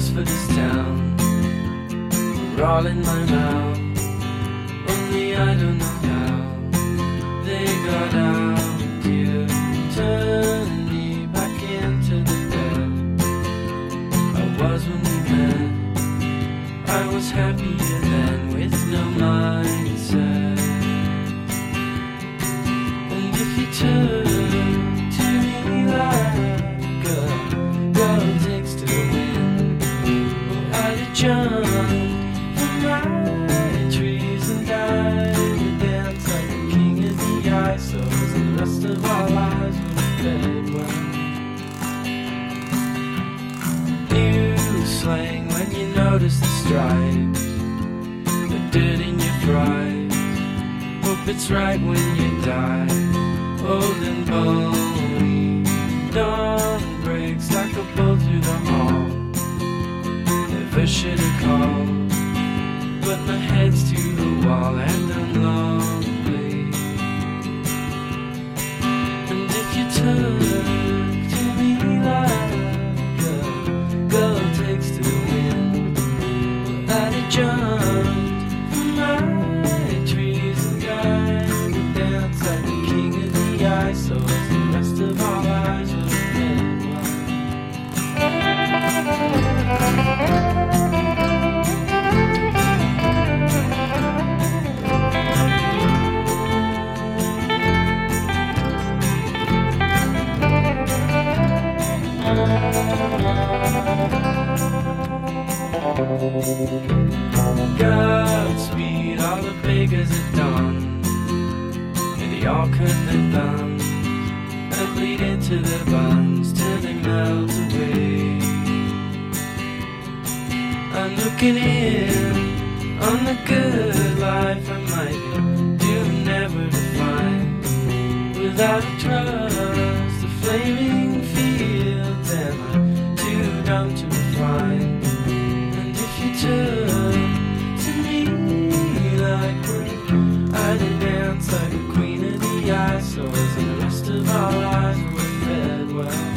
colors for this town were all in my mouth. Only I don't know how they got out. You turned me back into the bed I was when we met. I was happier then with no mindset. And if you turn to me like a girl takes to the wind, well, I'd have jumped from my trees and died to dance like a king of the ice. So the rest of our lives were fed well. New slang when you notice the stripes, the dirt in your fries. Hope it's right when you die, old and bony. Dawn breaks like a bolt through the hall. Never should have called, but my head's to the wall and I'm lonely. And if you turn to me like a girl takes to the wind, well, I'd have jumped from my trees and died to dance like the king of the ice. So as the rest of our lives were fed Godspeed, all the beggars at dawn, and they all cut their thumbs and bleed into their buns till they melt away. I'm looking in on the good life I might do never to find without a trust, the flaming fields am I too dumb to find. And if you turn to me like one, I'd dance like a queen of the ice. So as the rest of our lives were fed well.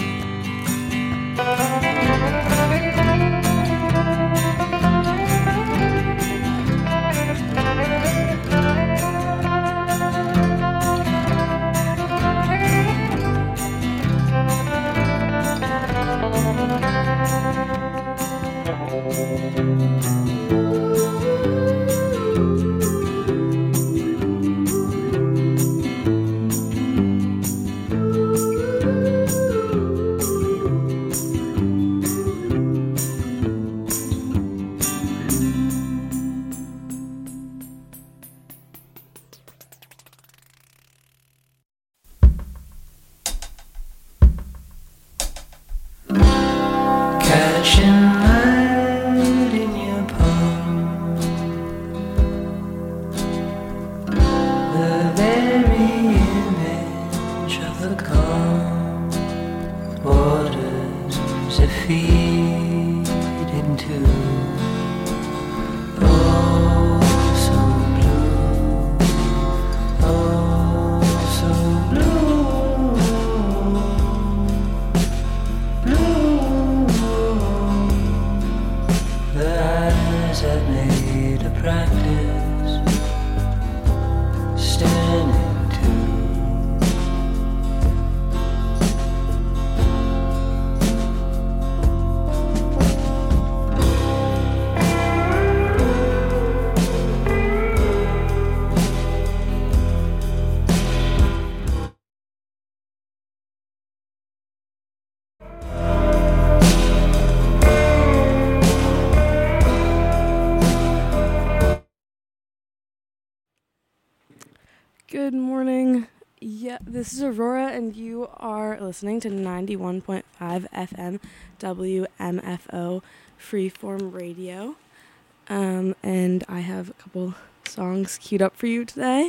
Good morning. Yeah, this is Aurora, and you are listening to 91.5 FM WMFO Freeform Radio. And I have a couple songs queued up for you today.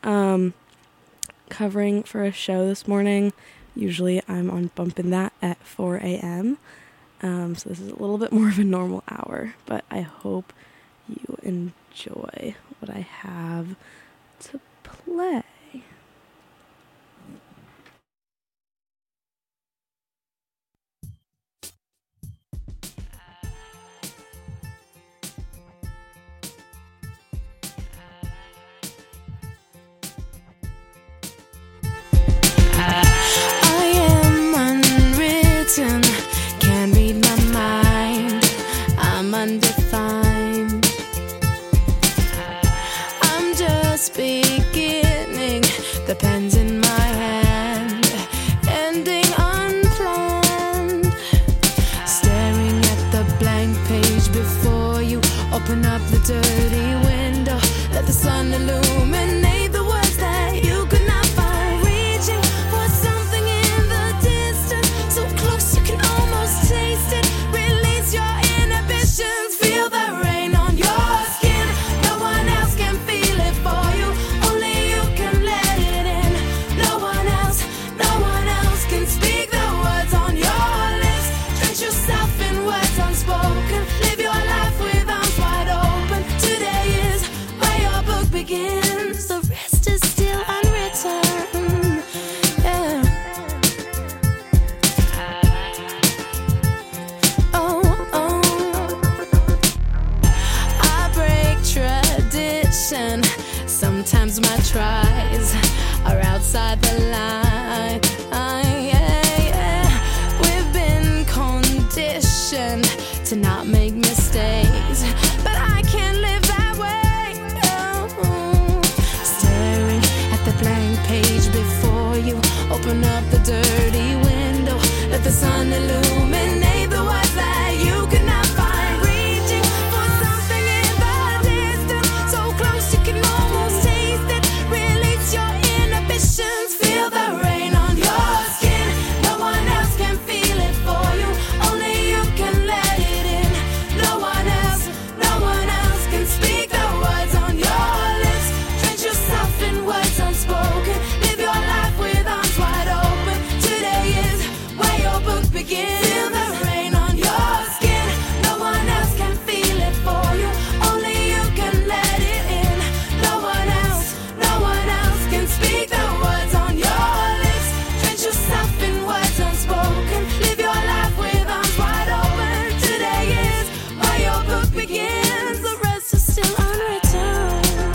Covering for a show this morning. Usually I'm on Bumpin' That at 4 a.m. So this is a little bit more of a normal hour, but I hope you enjoy what I have to play. I'm undefined. I'm just beginning, the pen's in my hand, ending unplanned. Staring at the blank page before you, open up the dirty window, let the sun illuminate the words that you could not find. Reaching for something in the distance, so close you can almost taste it. Release your inhibitions, feel the rain on your skin. No one else can feel it for you, only you can let it in. No one else can speak the words on your lips. Drench yourself in words unspoken, live your life with arms wide open. Today is where your book begins, the rest is still unwritten. Yeah. I break tradition. Sometimes my tries are outside the line. We've been conditioned to not make mistakes, but I can't live that way. No. Staring at the blank page before you, open up the dirty window, let the sun illuminate the words that you could not find. Reaching for something in the distance, so close you can almost taste it. Release your inhibitions, feel the rain on your skin. No one else can feel it for you, only you can let it in. No one else can speak the words on your lips. Drench yourself in words unspoken, live your life with arms wide open. Today is where your book begins. Feel the rain on your skin. No one else can feel it for you, only you can let it in. No one else can speak the words on your lips. Drench yourself in words unspoken, live your life with arms wide open. Today is where your book begins, the rest is still unwritten.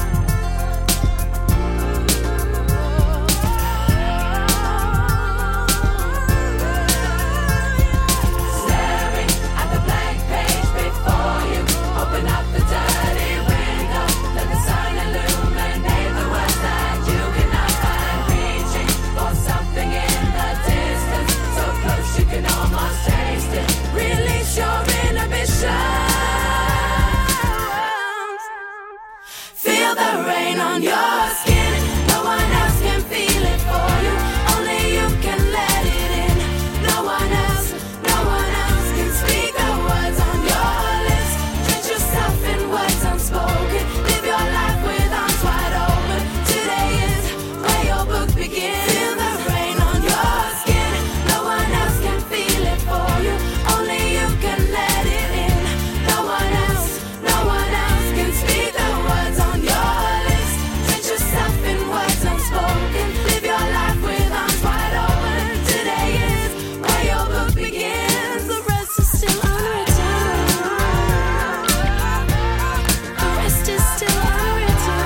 Staring at the blank page before you, open up the dirty window, let the sun illuminate the words that you cannot find. Reaching for something in the distance, so close you can almost taste it. Release your inhibitions, feel the rain on your skin. No one else can feel it for you, only you can let it in. No one else can speak the words on your lips. Drench yourself in words unspoken, live your life with arms wide open. Today is where your book begins. Feel the rain on your skin. No one else can feel it for you, only you can let it in. No one else can speak the words on your lips. Drench yourself in words unspoken, live your life with arms wide open. Today is where your book begins, the rest is still unwritten. The rest is still unwritten.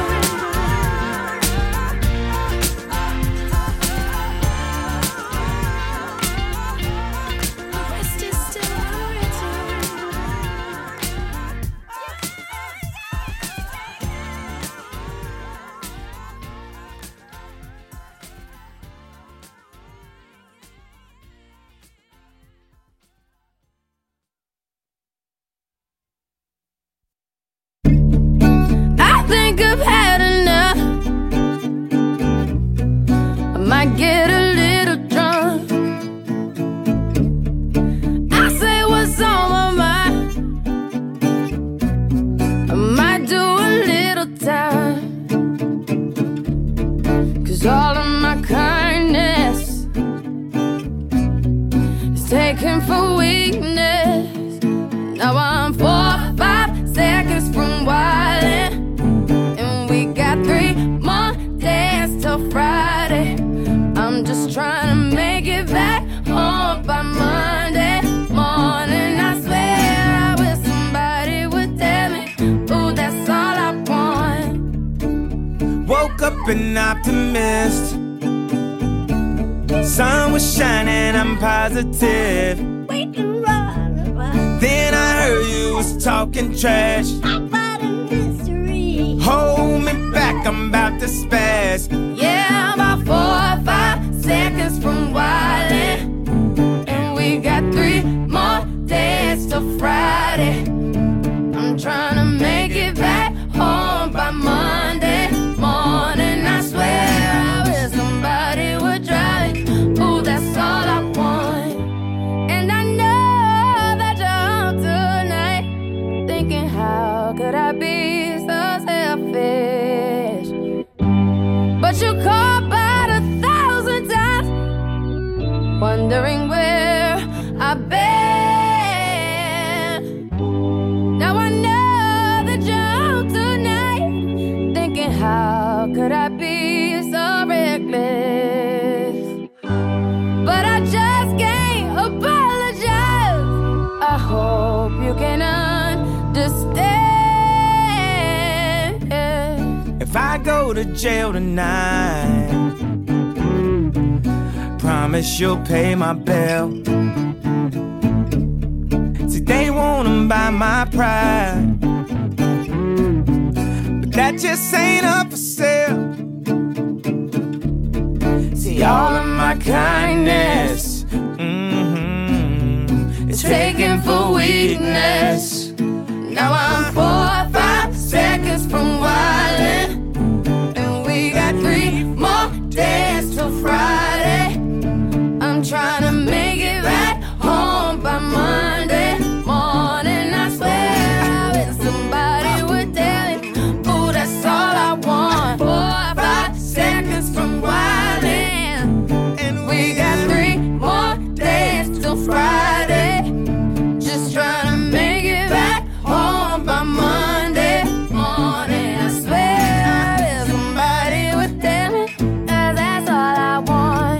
The rest is still unwritten. I think I've had enough. I might get a little drunk. I say what's on my mind. I might do a little time, 'cause all of my kindness is taken for weakness. Now I'm 4 or 5 seconds from wildin', and we got 3 more days till Friday. I'm just trying to make it back home by Monday morning. I swear I wish somebody would tell me, ooh, that's all I want. Woke up an optimist. Sun was shining, I'm positive. Then I heard you were just talking trash. What a mystery. Hold me back, I'm about to spaz. Yeah, about 4 or 5 seconds from wildin', and we got 3 more days till Friday. I'm trying to make it back home by Monday morning. I swear I wish somebody would drive me. Ooh, that's all I want. And I know that you're home tonight, thinking how could I be so selfish? But you called about 1,000 times, wondering where I've been. Now I know that you're home tonight, thinking how could I be so reckless? But I just can't apologize. I hope you can understand. If I go to jail tonight, promise you'll pay my bill. See, they wanna buy my pride, but that just ain't up for sale. See, all of my kindness, it's taken for weakness. Now I'm 4 or 5 seconds from wildin', and we got 3 more days till Friday. I'm trying to make it back home by Monday morning. I swear I wish somebody would tell me, ooh, that's all I want. 4 or 5 seconds from wildin', and we got 3 more days till Friday. Just trying to make it back home by Monday morning. I swear I wish somebody would tell me, 'cause that's all I want.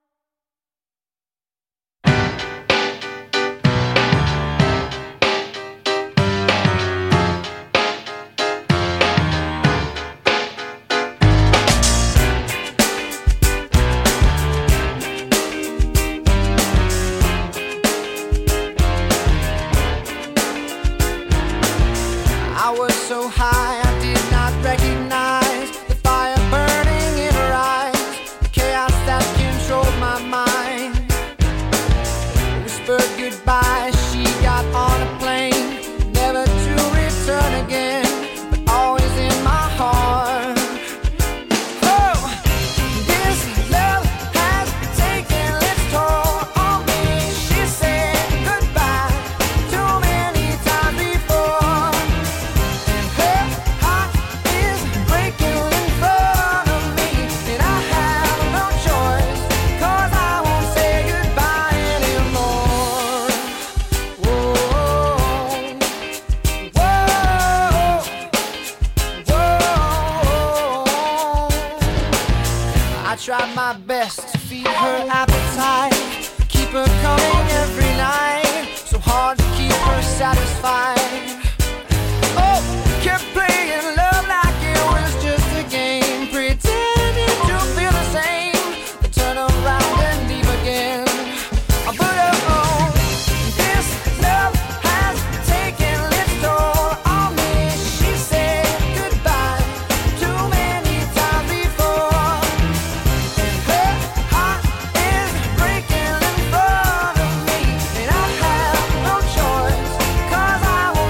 I was so high I did not recognize the fire burning in her eyes, the chaos that controlled my mind. Whispered goodbye, she got on a plane, never to return again, but always in my heart. Oh, this love has taken its toll on me. She said goodbye too many times before. Her heart is breaking in front of me, and I have no choice, 'cause I won't say goodbye anymore. Whoa, whoa, whoa. I tried my best to feed her appetite, keep her coming every night, so hard to keep her satisfied. Oh, kept playing love like it was just a game, pretending to feel the same, then turn around and leave again. But oh, this love has taken its toll on me. She said goodbye too many times before, and her heart is breaking in front of me, and I have no choice, 'cause I won't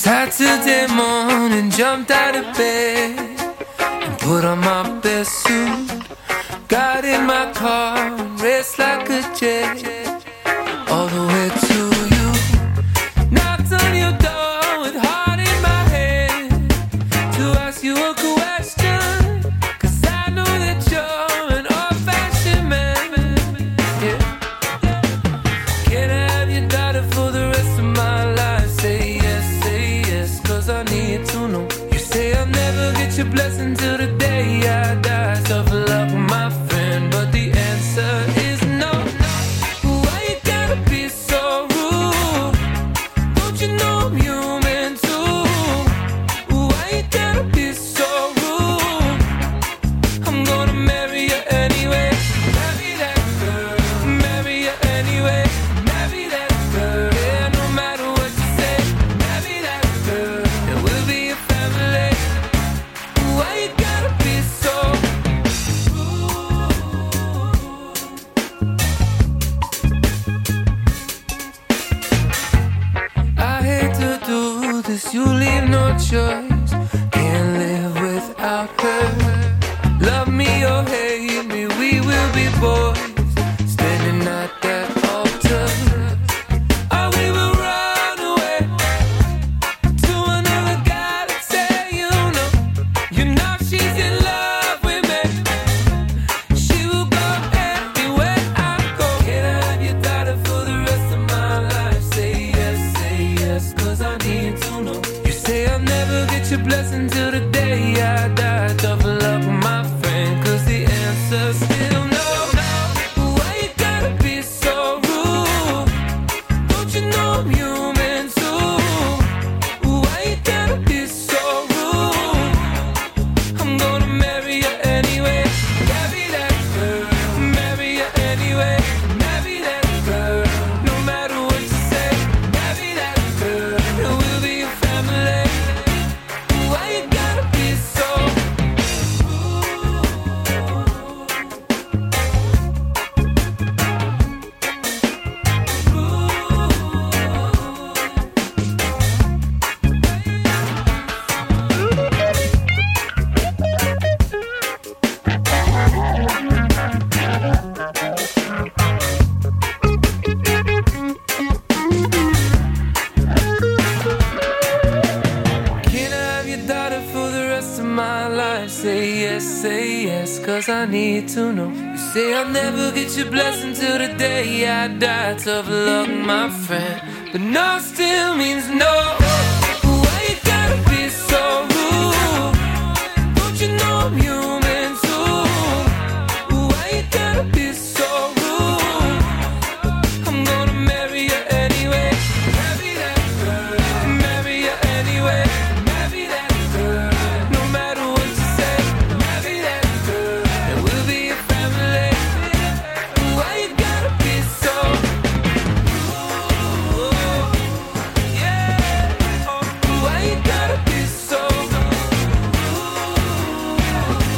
Saturday morning, jumped out of bed and put on my best suit. Got in my car and raced like a jet all the way to you. Knocked on your door with heart in my head to ask you a question, 'cause I know that you're an old-fashioned man. Yeah. Can I have your daughter for the rest of my life? Say yes, 'cause I need to know. You say I'll never get your blessing till the day I die. Tough luck, my friend, but the answer is no. Why you gotta be so rude? Don't you know I'm human too? Why you gotta be so rude? I'm gonna marry you anyway. Marry that girl. Marry you anyway. Marry that girl. Yeah, no matter what you say. Marry that girl. And we'll be a family. Why you gotta be so rude? I hate to do this, you leave no choice. Can't live without her. Love me or hate me, we will be boys standing at that altar. Or we will run away to another guy that say you know she's in love with me. She will go anywhere I go. Can I have your daughter for the rest of my life? Say yes, 'cause I need to know. You say I'll never get your blessing till the day I die. Tough luck, my friend, 'cause the answer's still no. Why you gotta be so rude? Don't you know I'm human too? Why you gotta be so rude? I'm gonna marry you anyway. Marry that girl. Marry you anyway. Marry that girl. No matter what you say. Marry that girl. And we'll be a family. Why you gotta be so rude? Can I have your daughter for the rest of my life? Say yes, 'cause I need to know. You say I'll never get your blessing till the day I die. Tough luck, my friend, but no still means no. Why you gotta be so rude? Don't you know I'm human too? Why you gotta be so rude? I'm gonna marry you anyway. Marry that girl. Marry you anyway. Marry that girl. No matter what you say. Marry that girl. And we'll be a family. Why you gotta be so rude? Yeah. Why you gotta be so rude?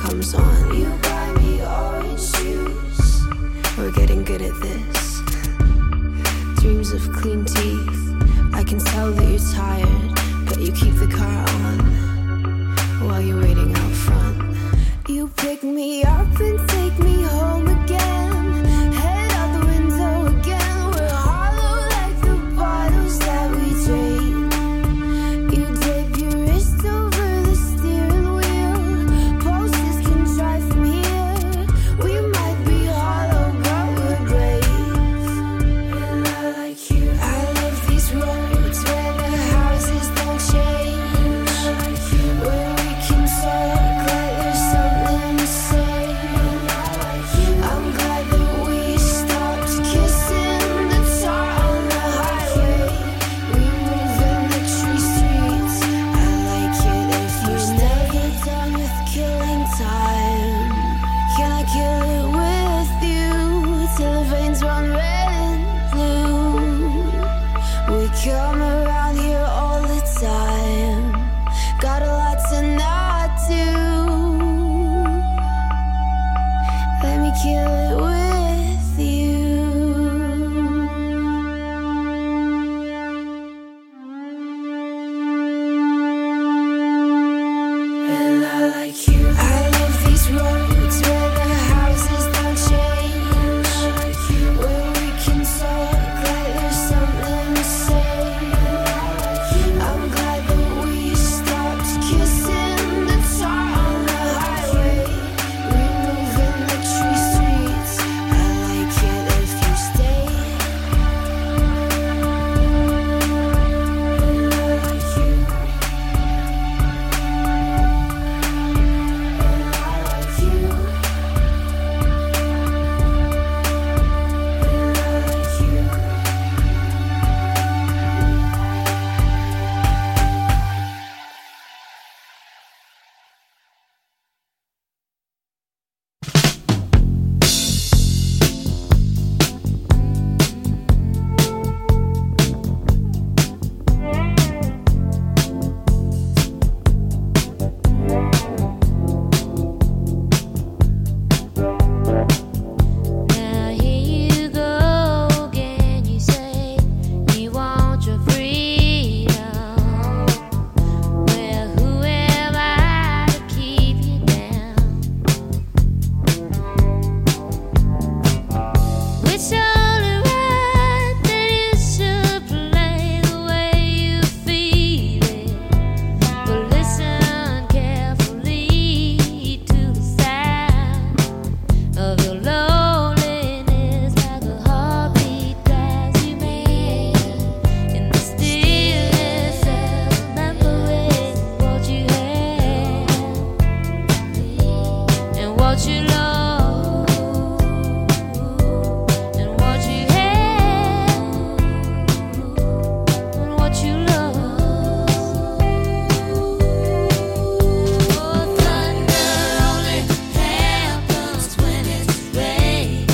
comes on. You buy me orange juice. We're getting good at this. Dreams of clean teeth. I can tell that you're tired, but you keep the car on while you're waiting out front. You pick me up and take me home again. Head out the window again. We're hollow like the bottles that we drain. You dip your wrist over the steering wheel. Pulses can drive from here. We might be hollow, but we're brave. And I like you. I love these roads where the houses don't change. Where we can talk like there's something to say. I'm glad that we stopped kissing the tar on the highway. We move in the tree streets. I like it if you're never done with killing time. Can I kill it with you till the veins run red and blue? We come around here all the time. Got a lot to not do. Let me kill it with you. And I like you. I love these roads where the houses don't change. Where we can talk like there's something to say. I'm glad that we stopped kissing the tar on the highway. We move in the tree streets. I like it if you stay. And I like you. And I like you. And Now here you go again. You say you want your freedom. Well, who am I to keep you down? It's only right that you should play the way you feel it. But listen carefully to the sound of your loneliness, like a heartbeat as you make in the stillness of remembering what you had and what you lost and what you had and what you lost. Oh, thunder only happens when it's raining.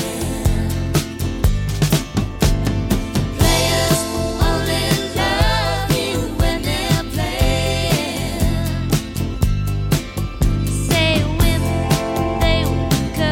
Players only love you when they're playing. Say women, they would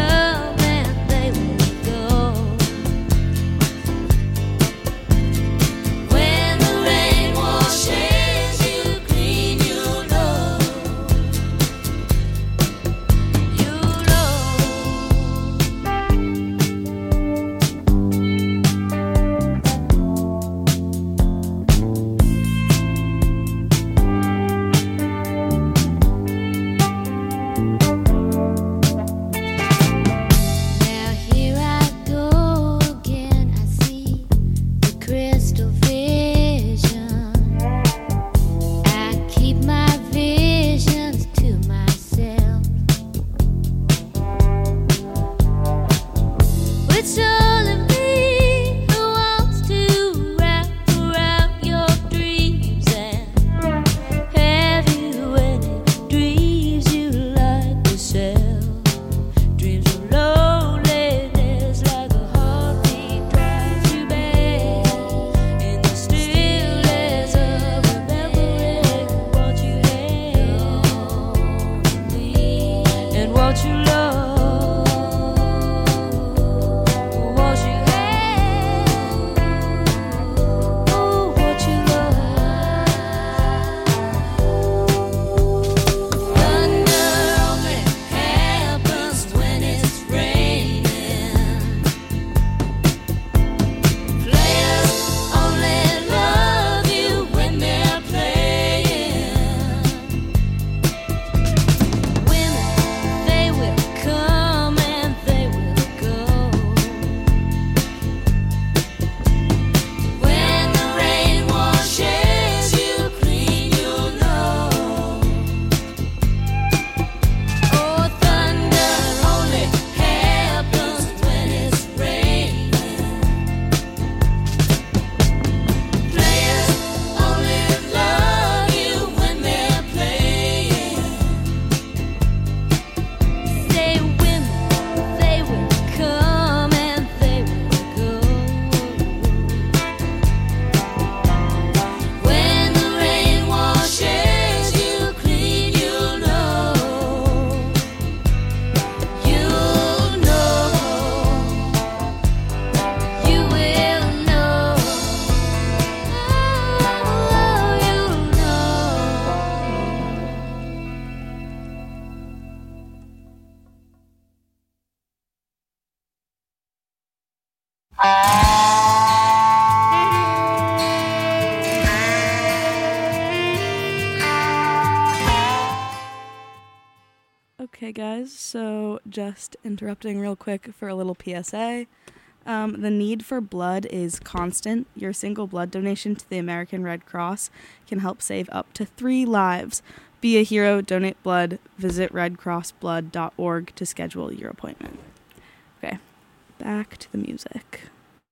Okay, guys, so just interrupting real quick for a little PSA. The need for blood is constant. Your single blood donation to the American Red Cross can help save up to 3 lives. Be a hero, donate blood, visit redcrossblood.org to schedule your appointment. Okay, back to the music.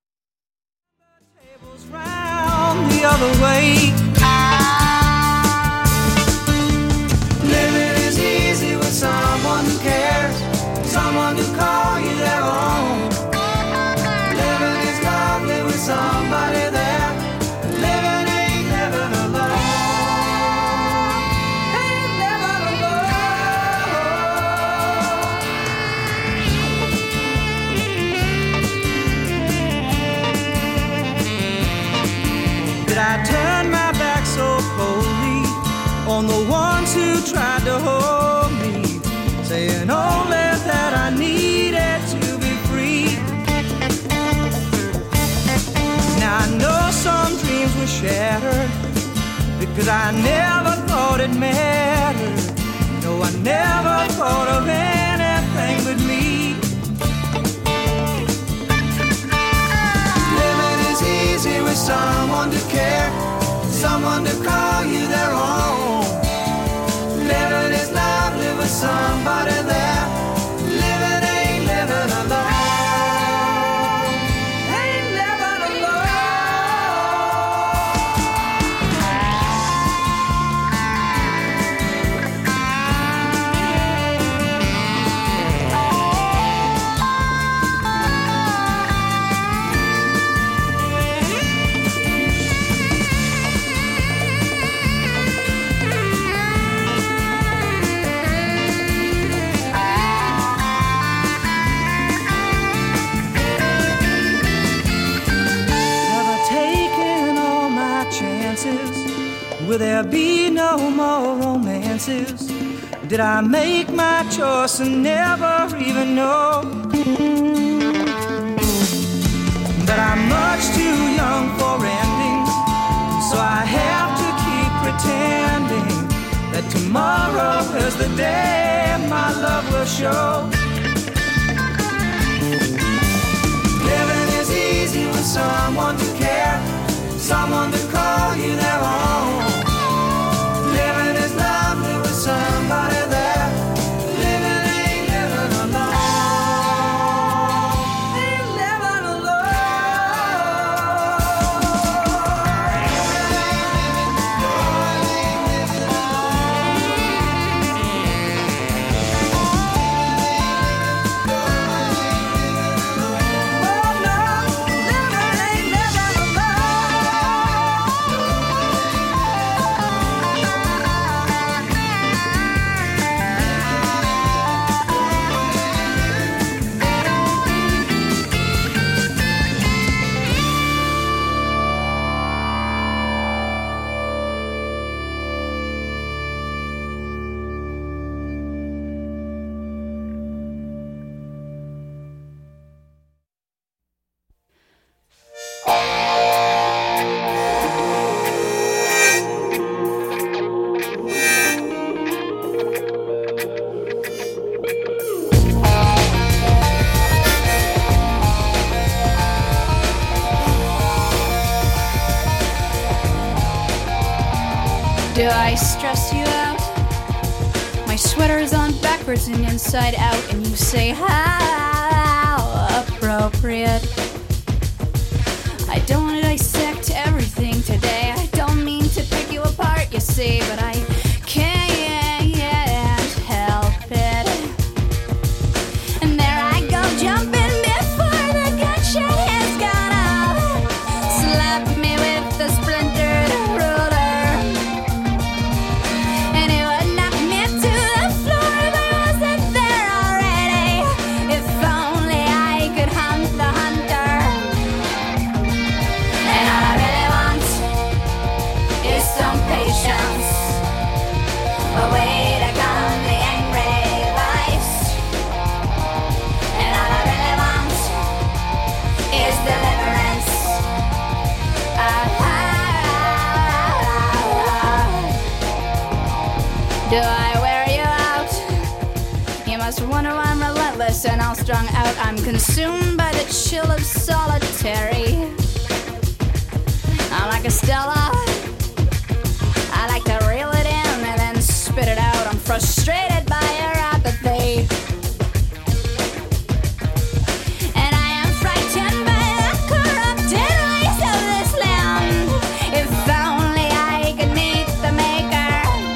Tables round the other way. Living is easy with someone who cares, someone to call you their own. Living is lovely with somebody there. Living ain't living alone. Ain't living alone. Did I turn my back so coldly on the ones who tried to hold me, saying only that I needed to be free? Now I know some dreams were shattered because I never thought it mattered. No, I never thought of anything but me. Living is easy with someone to care, someone to call you their own. Living is lovely with somebody there. Living ain't living alone. Ain't living alone. Will there be no more romances? Did I make my choice and never even know that I'm much too young for endings? So I have to keep pretending that tomorrow is the day my love will show. Living is easy with someone to care, someone to call you their own. Living is lovely with somebody there. Living ain't living alone. Ain't living alone. Oh no, living ain't living alone. Do I stress you out? My sweater's on backwards and inside out, and you say how appropriate. I don't want to dissect everything today. I don't mean to pick you apart, you see, but I can't help it. And there I go, jumping before the gunshot has gone off. Slap me with the splintered ruler, and it would knock me to the floor, but I wasn't there already. If only I could hunt the hunter. And all I really want is some patience, a way to calm the angry voice. And all I really want is deliverance. Do I wear you out? You must wonder why I'm relentless and all strung out. I'm consumed by the chill of solitary. I'm like a Stella. I like to reel it in and then spit it out. I'm frustrated by your apathy, and I am frightened by the corrupted ways of this land. If only I could meet the maker.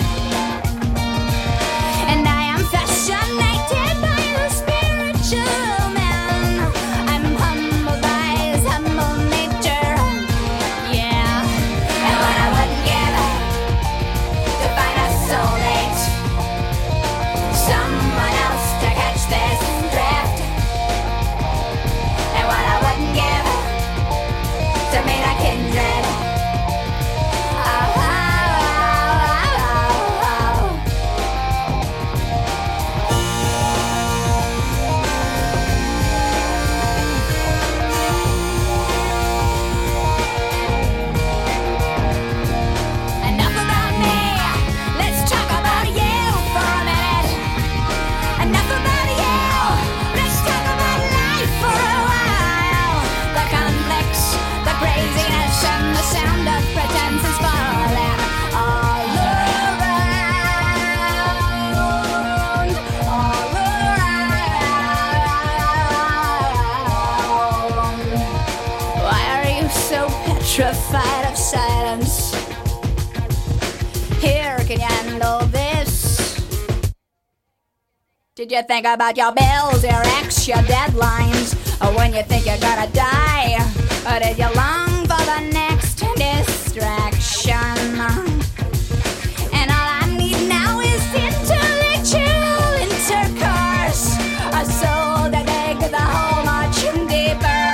And I am fascinated by the spiritual man. I'm humbled by his humble nature. Yeah, and what I wouldn't give to find a soulmate, someone else to catch this drift. And what I wouldn't give to meet a kindred. Enough about me. Let's talk about you for a minute. Enough about you. Let's talk about life for a while. The conflicts, the craziness, and the sound of pretense is falling all around. All around. Why are you so petrified of silence? Here, can you handle this? Did you think about your bills, your ex, your deadlines, or when you think you're gonna die? Or did you long for the next distraction? And all I need now is intellectual intercourse, a soul that digs the hole much deeper.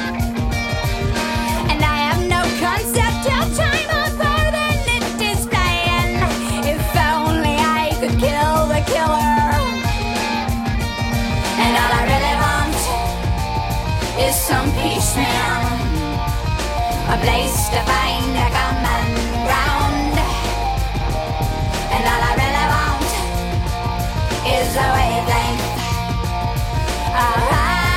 And I have no concept of time other than it is playing. If only I could kill the killer. And all I really want is some peace, man. A place to find a common ground. And all I really want is a wavelength. And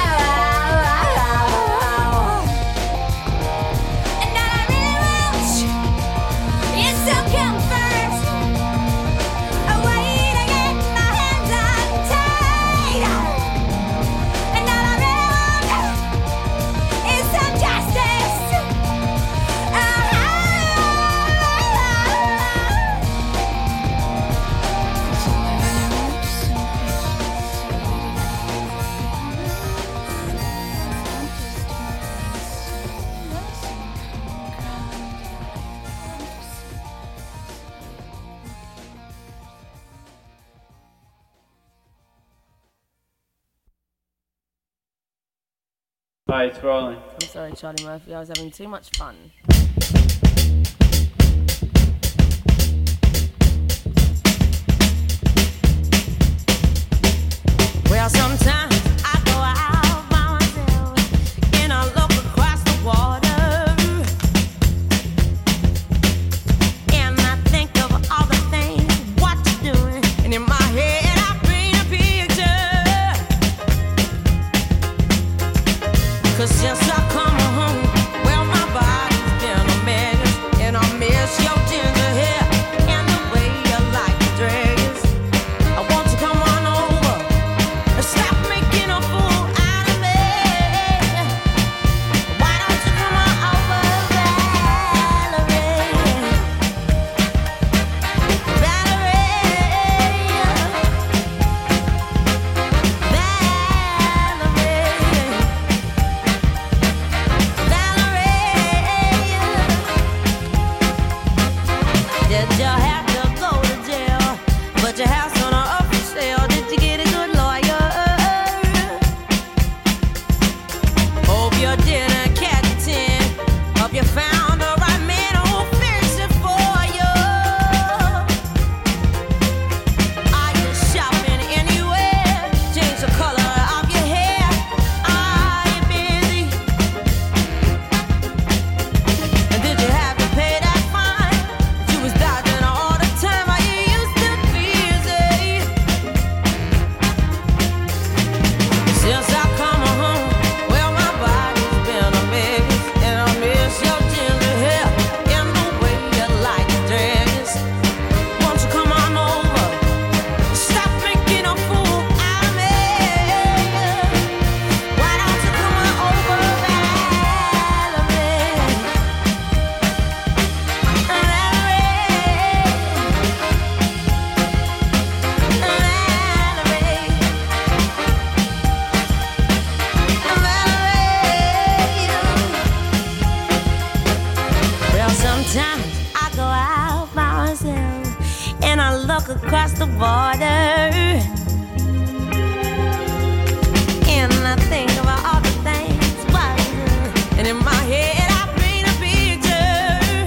all I really want is some comfort, a way to get my hands untied. And all I really want is some justice. Hi, it's rolling. I'm sorry, Charlie Murphy. I was having too much fun. Well, sometimes I go out by myself and I look across the water, and I think of all the things what you're doing, and in my head I paint a picture. 'Cause since I come home, well, my body's been a mess, and I miss your ginger hair and across the border. And I think about all the things, and in my head I paint a picture.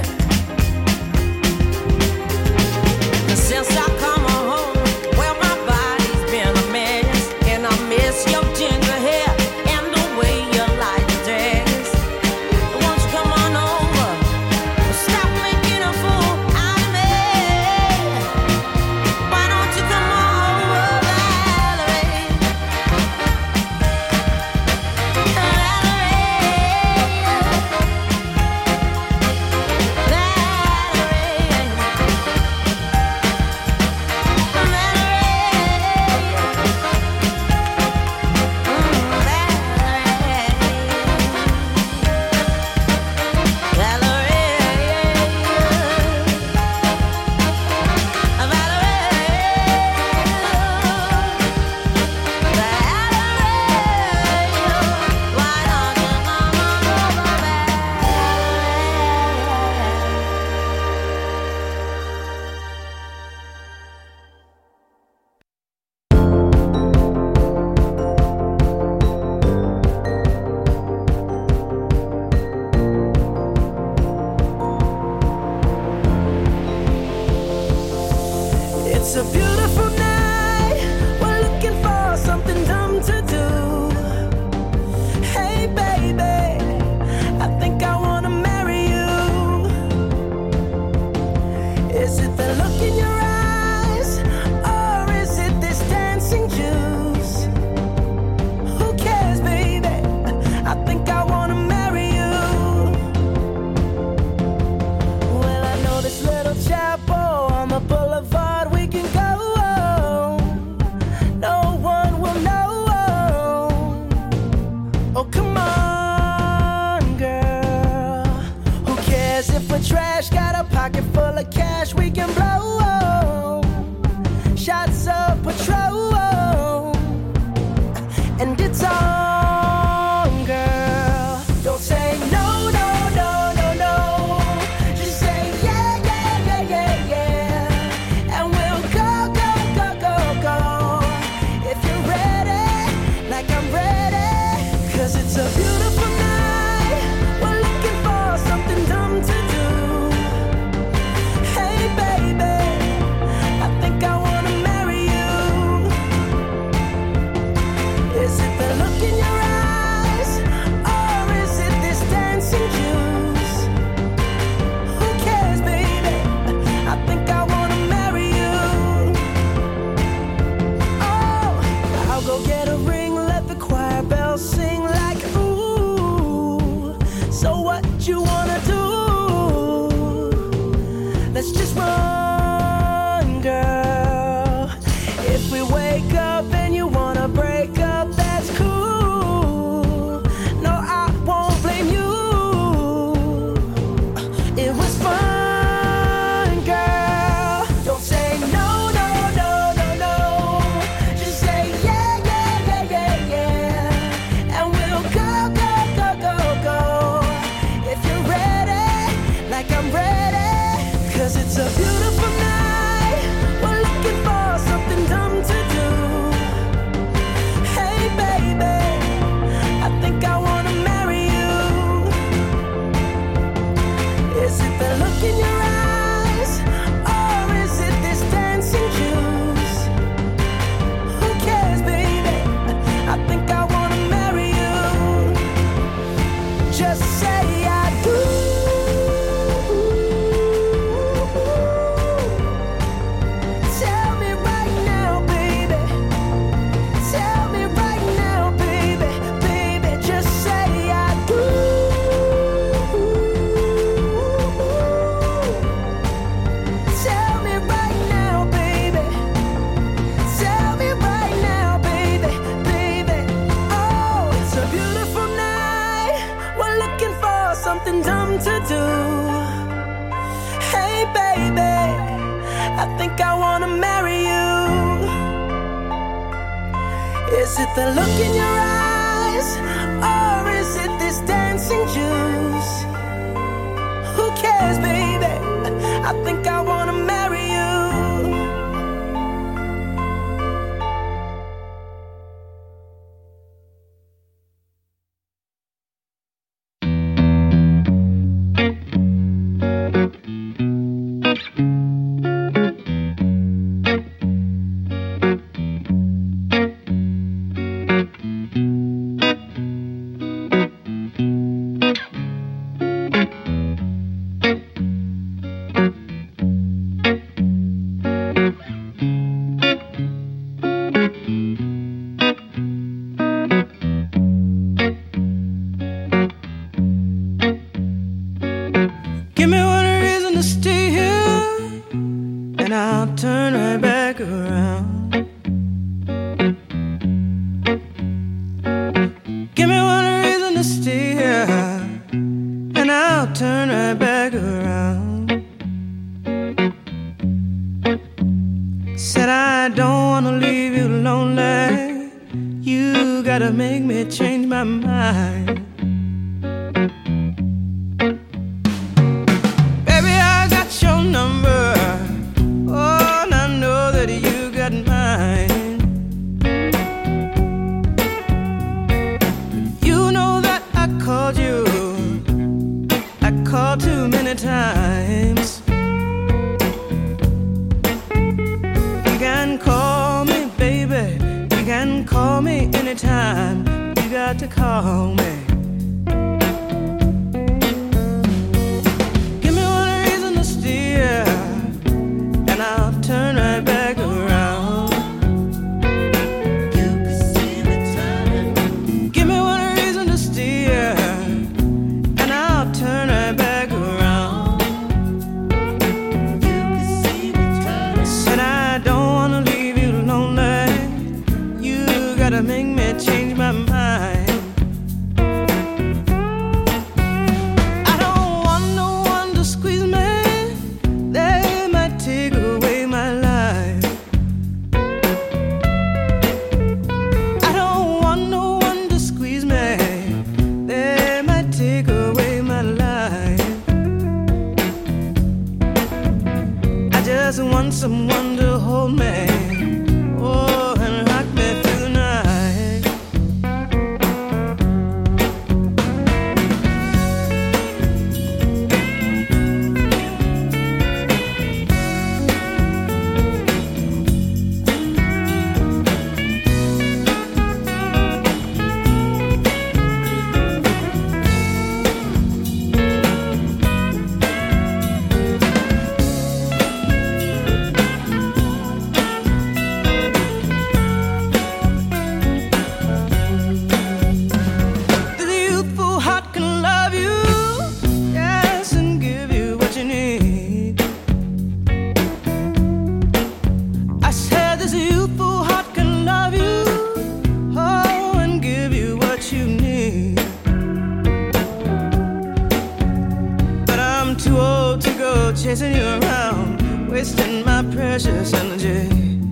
And since I come home, well, my body's been a mess, and I miss your ginger hair and the way you like to dress. Won't you come on over? Stop making a fool out of me. Why don't you come on over, Valerie? It's a beautiful night. We're looking for something dumb to do. Hey, baby, I think I wanna marry you. Is it the look in your eyes, or is it this dancing juice? Who cares, baby? I think I wanna marry you. Well, I know this little chapel on the boulevard we can go. No one will know. Oh, come on, girl. Who cares if we're trash? Got a pocket full of cash we can blow. Shots of Patrol, and it's on, girl. Don't say no, no, no, no, no. Just say yeah, yeah, yeah, yeah, yeah. And we'll go, go, go, go, go. If you're ready, like I'm ready. 'Cause it's a beautiful night. We're looking for something dumb to do. Hey, baby, I think I wanna marry you. Is it the look in your eyes, or is it this dancing juice? Who cares, baby? I think I wanna marry you. Oh, I'll go get a ring, let the choir bells sing like ooh. So what you wanna do? Let's just run, girl. If we wake up and you wanna break up, that's cool. No, I won't blame you. It was fun, girl. Don't say no, no, no, no, no. Just say yeah, yeah, yeah, yeah, yeah. And we'll go, go, go, go, go. If you're ready, like I'm ready. 'Cause it's a beautiful night. We're looking for something dumb to do. Hey, baby, I think I wanna marry you. Is it the look in your eyes, or is it this dancing juice? Who cares, baby? I think I wanna marry you. Just say I do. Tell me right now, baby. Tell me right now, baby. Baby, just say I do. Tell me right now, baby. Tell me right now, baby. Baby, oh, it's a beautiful night. We're looking for something dumb to do. Hey, baby, I think I wanna marry you. Is it the look in your eyes, or is it this dancing juice? Who cares, baby? I think I wanna marry you. make me change my mind. Baby, I got your number. Oh, and I know that you got mine. You know that I called you. I called too many times. You can call me, baby. You can call me anytime. You got to call me. Give me one reason to steer, and I'll turn right back around. You can see me turning. Give me one reason to steer, and I'll turn right back around. You can see me turning. Said I don't wanna leave you lonely. You gotta make me change my mind. I don't want no one to squeeze me. They might take away my life. I don't want no one to squeeze me. They might take away my life. I just want someone to hold me. Oh, and rock me through the night. The youthful heart can love you, yes, and give you what you need. I said this youthful heart can love you, oh, and give you what you need. But I'm too old to go chasing you around, wasting my precious energy.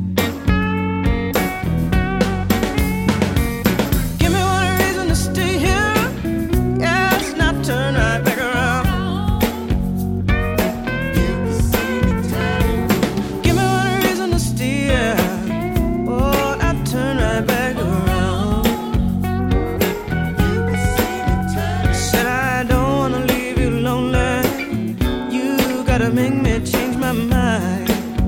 Give me one reason to stay here, yes, not turn right back around. Give me one reason to steer, oh, not turn right back around. Said I don't wanna leave you lonely. You gotta make me change my mind.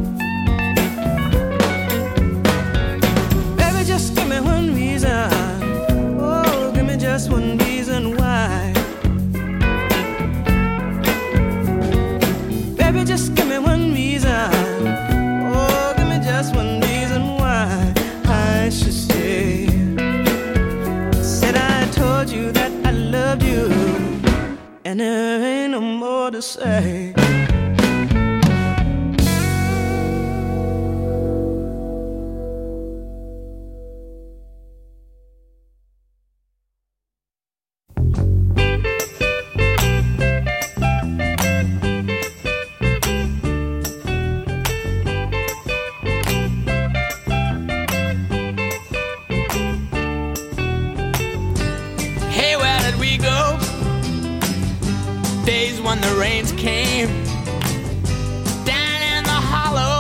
Baby, just give me one reason. Oh, give me just one reason why. Baby, just give me one reason. Oh, give me just one reason why I should stay. Said I told you that I loved you, and there ain't no more to say. Hey, where did we go? Days when the rains came down in the hollow,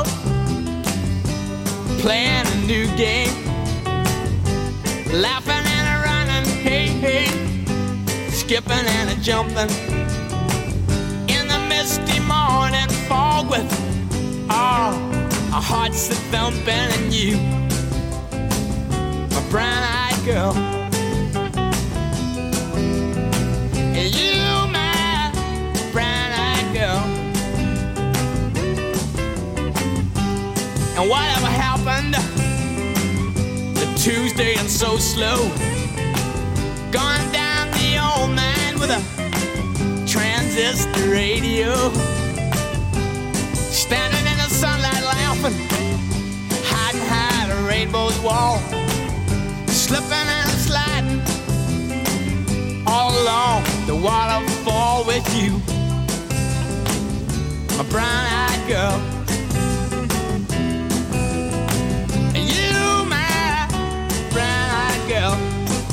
playing a new game, laughing and a running, hey, hey, skipping and a jumping in the misty morning fog with our hearts a thumping, and you, my brown-eyed girl. You, my brown-eyed girl. And whatever happened to Tuesday and so slow, gone down the old man with a transistor radio, standing in the sunlight laughing, hiding behind a rainbow's wall, slipping and sliding all along the waterfall with you, my brown-eyed girl. You, my brown-eyed girl.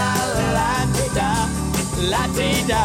la la di da, la di da.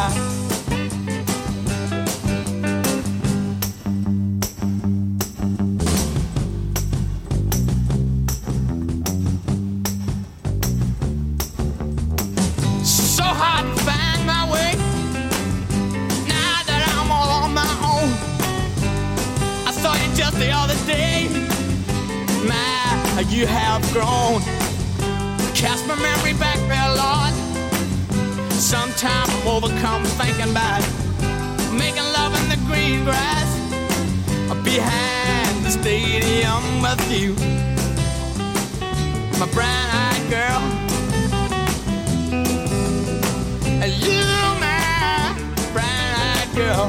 So hard to find my way now that I'm all on my own. I saw you just the other day. My, you have grown. Cast my memory back there, Lord. Sometimes I'm overcome thinking about making love in the green grass behind the stadium with you, my brown-eyed girl. You, my brown-eyed girl.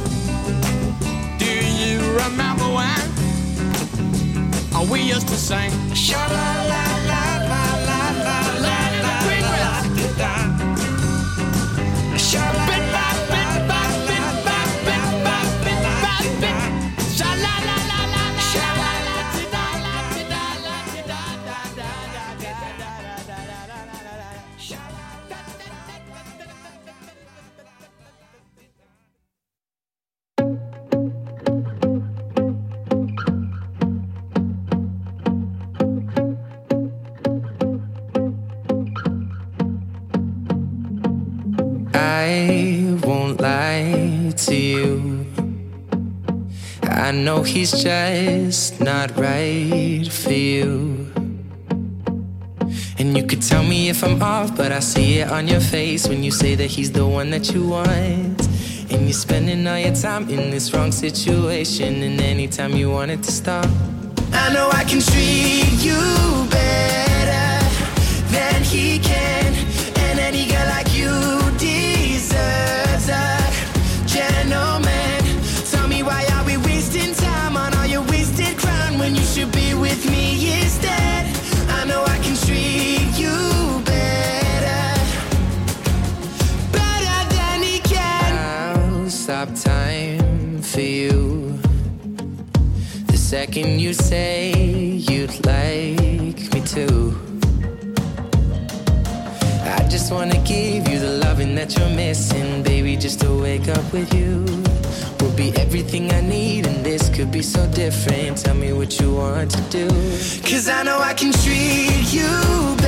Do you remember when we used to sing? Sha-la-la-la-la-la-la-la, in the green grass. I won't lie to you. I know he's just not right for you. And you could tell me if I'm off, but I see it on your face when you say that he's the one that you want. And you're spending all your time in this wrong situation, and anytime you want it to stop, I know I can treat you better than he can. And any girl like you deserves a gentleman. Tell me, why are we wasting time on all your wasted crown when you should be with me instead? I know I can treat you better, better than he can. I'll stop time for you the second you say you'd like me to. I just wanna give you the loving that you're missing, baby. Just to wake up with you will be everything I need, and this could be so different. Tell me what you want to do, 'cause I know I can treat you